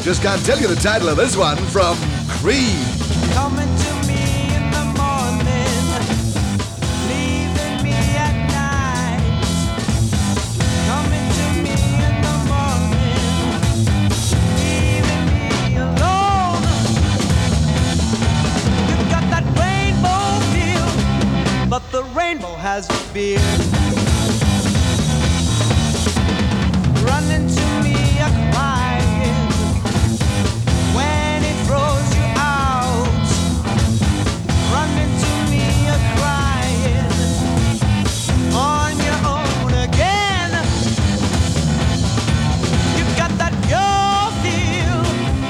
just can't tell you the title of this one from Creed. Coming to me in the morning, leaving me at night. Coming to me in the morning, leaving me alone. You've got that rainbow feel, but the rainbow has a beard. Running to me a crying when it throws you out. Running to me a crying on your own again. You've got that pure feel,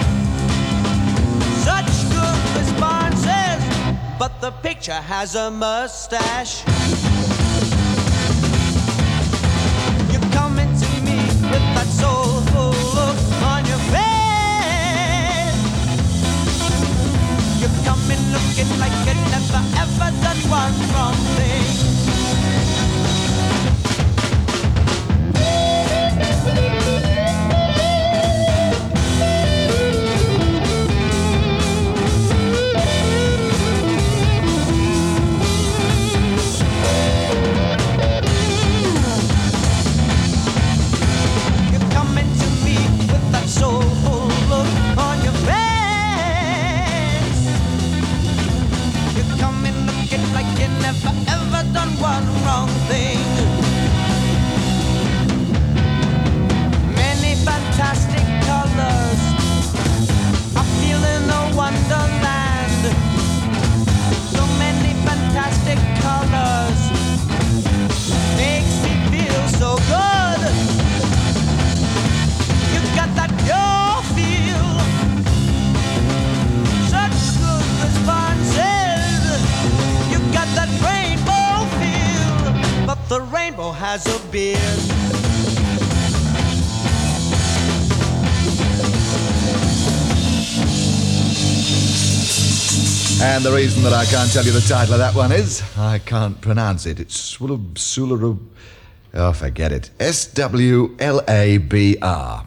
such good responses, but the picture has a mustache. You're coming to me with that soulful look on your face. You're coming looking like you never ever done one wrong thing. You're coming to me with that soulful look on your face. You're coming looking like you never ever done one wrong thing. Many fantastic colors, I feel in a wonderland. So many fantastic colors, makes me feel so good. You've got that pure feel, such good responses. You've got that rainbow feel, but the rainbow has a beard. And the reason that I can't tell you the title of that one is I can't pronounce it. It's Swulab. Oh, forget it. SWLABR.